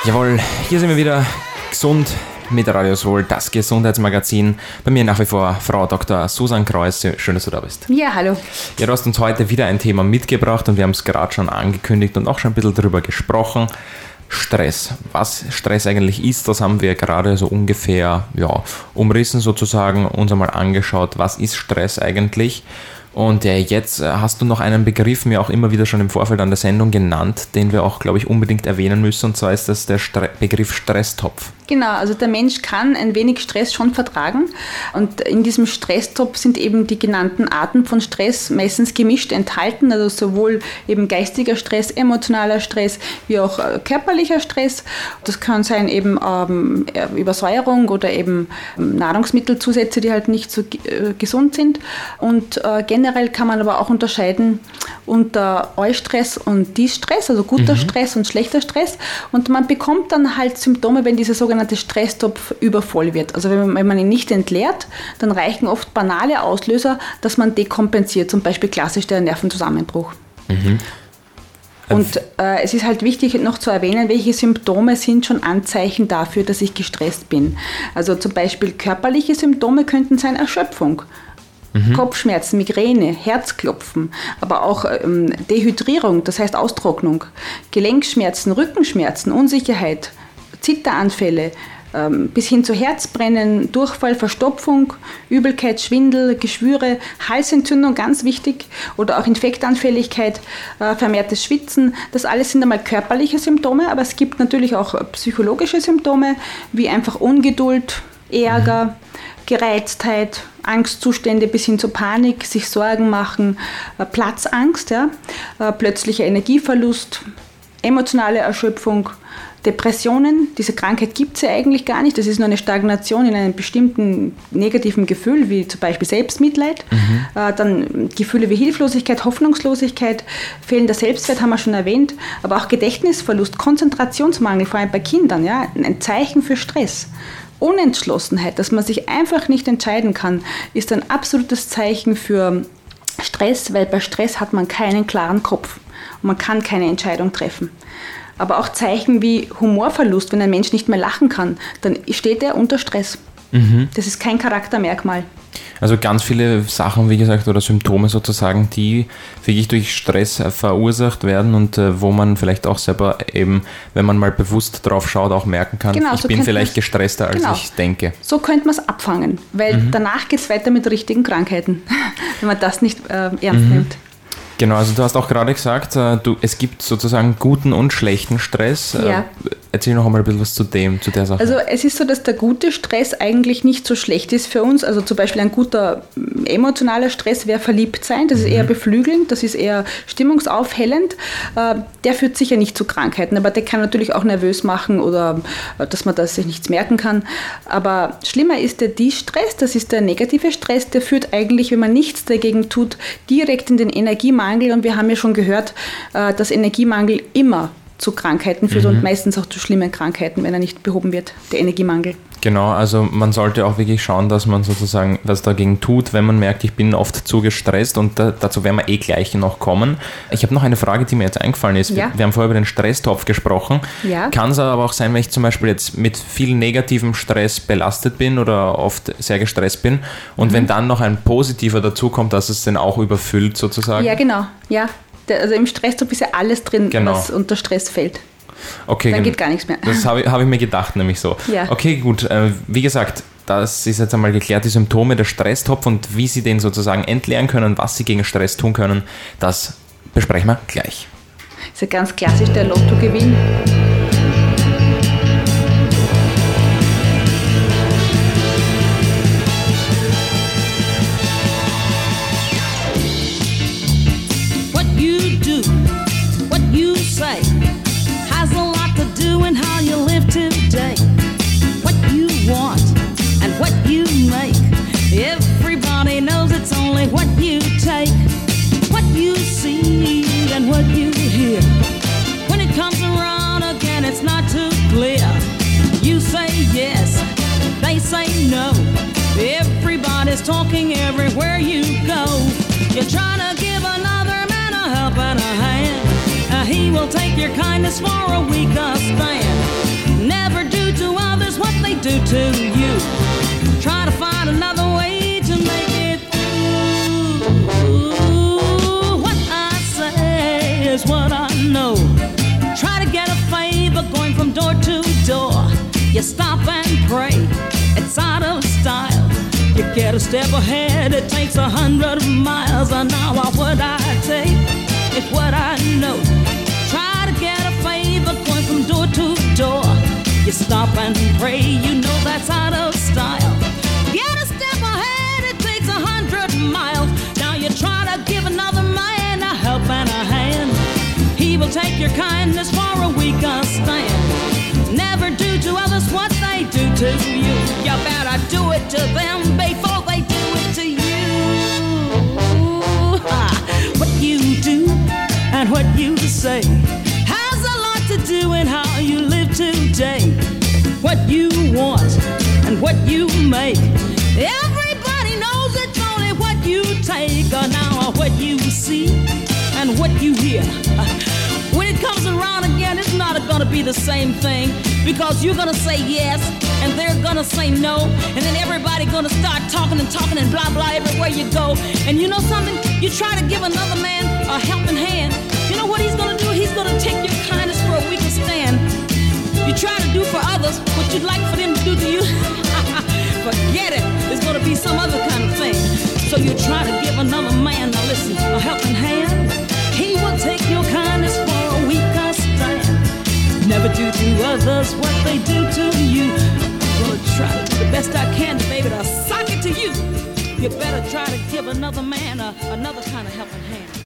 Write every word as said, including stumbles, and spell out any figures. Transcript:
Jawohl, hier sind wir wieder gesund mit Radio Soul, das Gesundheitsmagazin. Bei mir nach wie vor Frau Doktor Susan Kreuss. Schön, dass du da bist. Ja, hallo. Ja, du hast uns heute wieder ein Thema mitgebracht und wir haben es gerade schon angekündigt und auch schon ein bisschen darüber gesprochen. Stress. Was Stress eigentlich ist, das haben wir gerade so ungefähr ja, umrissen sozusagen, uns einmal angeschaut. Was ist Stress eigentlich? Und äh, jetzt äh, hast du noch einen Begriff mir auch immer wieder schon im Vorfeld an der Sendung genannt, den wir auch, glaube ich, unbedingt erwähnen müssen, und zwar ist das der Stre- Begriff Stresstopf. Genau, also der Mensch kann ein wenig Stress schon vertragen und in diesem Stresstopf sind eben die genannten Arten von Stress meistens gemischt enthalten, also sowohl eben geistiger Stress, emotionaler Stress, wie auch äh, körperlicher Stress. Das kann sein eben ähm, Übersäuerung oder eben ähm, Nahrungsmittelzusätze, die halt nicht so äh, gesund sind, und äh, generell kann man aber auch unterscheiden unter Eustress und Distress, also guter mhm. Stress und schlechter Stress, und man bekommt dann halt Symptome, wenn dieser sogenannte Stresstopf übervoll wird. Also wenn man, wenn man ihn nicht entleert, dann reichen oft banale Auslöser, dass man dekompensiert, zum Beispiel klassisch der Nervenzusammenbruch. Mhm. Und äh, es ist halt wichtig noch zu erwähnen, welche Symptome sind schon Anzeichen dafür, dass ich gestresst bin. Also zum Beispiel körperliche Symptome könnten sein Erschöpfung, mhm. Kopfschmerzen, Migräne, Herzklopfen, aber auch ähm, Dehydrierung, das heißt Austrocknung, Gelenkschmerzen, Rückenschmerzen, Unsicherheit, Zitteranfälle, ähm, bis hin zu Herzbrennen, Durchfall, Verstopfung, Übelkeit, Schwindel, Geschwüre, Halsentzündung, ganz wichtig, oder auch Infektanfälligkeit, äh, vermehrtes Schwitzen. Das alles sind einmal körperliche Symptome, aber es gibt natürlich auch psychologische Symptome, wie einfach Ungeduld, Ärger, mhm. Gereiztheit, Angstzustände bis hin zu Panik, sich Sorgen machen, äh, Platzangst, ja, äh, plötzlicher Energieverlust, emotionale Erschöpfung, Depressionen. Diese Krankheit gibt es ja eigentlich gar nicht. Das ist nur eine Stagnation in einem bestimmten negativen Gefühl, wie zum Beispiel Selbstmitleid. Mhm. Äh, dann Gefühle wie Hilflosigkeit, Hoffnungslosigkeit, fehlender Selbstwert haben wir schon erwähnt, aber auch Gedächtnisverlust, Konzentrationsmangel, vor allem bei Kindern, ja, ein Zeichen für Stress. Unentschlossenheit, dass man sich einfach nicht entscheiden kann, ist ein absolutes Zeichen für Stress, weil bei Stress hat man keinen klaren Kopf und man kann keine Entscheidung treffen. Aber auch Zeichen wie Humorverlust, wenn ein Mensch nicht mehr lachen kann, dann steht er unter Stress. Mhm. Das ist kein Charaktermerkmal. Also ganz viele Sachen, wie gesagt, oder Symptome sozusagen, die wirklich durch Stress verursacht werden und äh, wo man vielleicht auch selber eben, wenn man mal bewusst drauf schaut, auch merken kann, genau, ich so bin vielleicht gestresster, als genau. ich denke. So könnte man es abfangen, weil mhm. danach geht es weiter mit richtigen Krankheiten, wenn man das nicht äh, ernst mhm. nimmt. Genau, also du hast auch gerade gesagt, du, es gibt sozusagen guten und schlechten Stress. Ja. Erzähl noch einmal ein bisschen was zu dem, zu der Sache. Also es ist so, dass der gute Stress eigentlich nicht so schlecht ist für uns. Also zum Beispiel ein guter emotionaler Stress wäre verliebt sein. Das ist mhm. eher beflügelnd, das ist eher stimmungsaufhellend. Der führt sicher nicht zu Krankheiten, aber der kann natürlich auch nervös machen oder dass man da sich nichts merken kann. Aber schlimmer ist der Distress, das ist der negative Stress, der führt eigentlich, wenn man nichts dagegen tut, direkt in den Energiemangel. Und wir haben ja schon gehört, dass Energiemangel immer zu Krankheiten führt mhm. und meistens auch zu schlimmen Krankheiten, wenn er nicht behoben wird, der Energiemangel. Genau, also man sollte auch wirklich schauen, dass man sozusagen was dagegen tut, wenn man merkt, ich bin oft zu gestresst, und da, dazu werden wir eh gleich noch kommen. Ich habe noch eine Frage, die mir jetzt eingefallen ist. Ja. Wir, wir haben vorher über den Stresstopf gesprochen. Ja. Kann es aber auch sein, wenn ich zum Beispiel jetzt mit viel negativem Stress belastet bin oder oft sehr gestresst bin und mhm. wenn dann noch ein positiver dazukommt, dass es den auch überfüllt sozusagen? Ja, genau. Ja. Also im Stresstopf ist ja alles drin, genau. was unter Stress fällt. Okay, dann geht gar nichts mehr. Das habe ich, hab ich mir gedacht, nämlich so. Ja. Okay, gut. Äh, wie gesagt, das ist jetzt einmal geklärt, die Symptome der Stresstopf und wie Sie den sozusagen entleeren können, was Sie gegen Stress tun können, das besprechen wir gleich. Das ist ja ganz klassisch der Lottogewinn. Everybody knows it's only what you take, what you see and what you hear. When it comes around again, it's not too clear. You say yes, they say no. Everybody's talking everywhere you go. You're trying to give another man a helping a hand. Uh, he will take your kindness for a weaker stand. You stop and pray, it's out of style. You get a step ahead, it takes a hundred miles an hour. What I take is what I know. Try to get a favor going from door to door. You stop and pray, you know that's out of style. Get a step ahead, it takes a hundred miles. Now you try to give another man a help and a hand. He will take your kindness for a weaker stand. Never do to others what they do to you. You better do it to them before they do it to you. What you do and what you say has a lot to do in how you live today. What you want and what you make, everybody knows it's only what you take. Or now what you see and what you hear, when it comes around again, it's not gonna be the same thing. Because you're gonna say yes, and they're gonna say no, and then everybody gonna start talking and talking and blah blah everywhere you go. And you know something? You try to give another man a helping hand, you know what he's gonna do? He's gonna take your kindness for a weaker stand. You try to do for others what you'd like for them to do to you. Forget it. It's gonna be some other kind of thing. So you try to give another man, now listen, a helping hand. He will take your kindness for a weaker stand. Never do to others what they do to you. I'm gonna try to do the best I can, baby, to sock it to you. You better try to give another man a, another kind of helping hand.